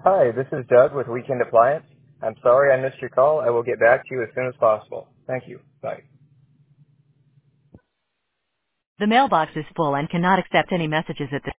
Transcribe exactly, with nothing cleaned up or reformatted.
Hi, this is Doug with Weekend Appliance. I'm sorry I missed your call. I will get back to you as soon as possible. Thank you. Bye. The mailbox is full and cannot accept any messages at this